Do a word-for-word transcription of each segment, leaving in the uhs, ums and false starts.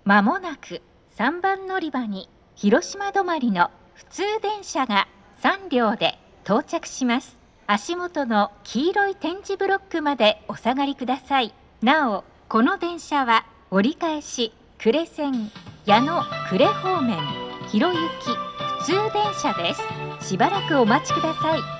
まもなくさんばん乗り場に広島止まりの普通電車がさん両で到着します。足元の黄色い点字ブロックまでお下がりください。なお、この電車は折り返し呉線矢野呉方面広行き普通電車です。しばらくお待ちください。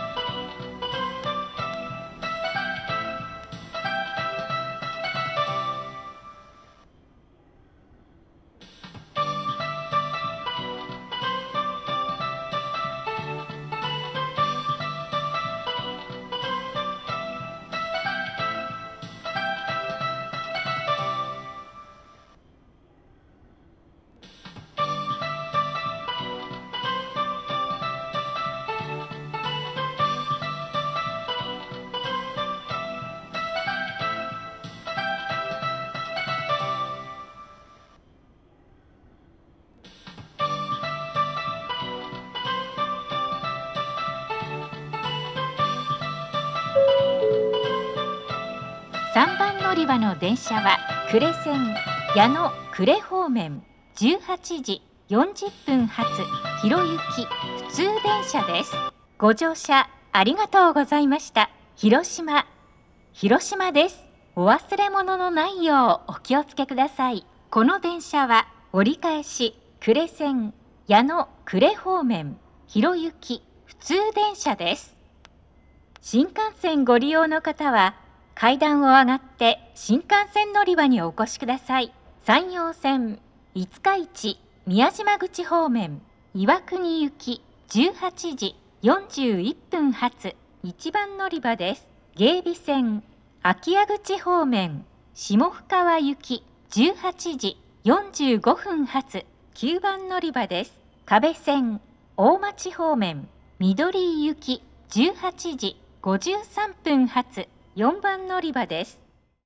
さんばん乗り場の電車は呉線矢野呉方面じゅうはちじよんじゅっぷん発広行き普通電車です。ご乗車ありがとうございました。広島広島です。お忘れ物のないようお気をつけください。この電車は折り返し呉線矢野呉方面広行き普通電車です。新幹線ご利用の方は階段を上がって新幹線乗り場にお越しください。山陽線五日市宮島口方面岩国行きじゅうはちじよんじゅういっぷん発いちばん乗り場です。芸備線秋谷口方面下深川行きじゅうはちじよんじゅうごふん発きゅうばん乗り場です。壁線大町方面緑井行きじゅうはちじごじゅうさんぷん発よんばん乗り場です。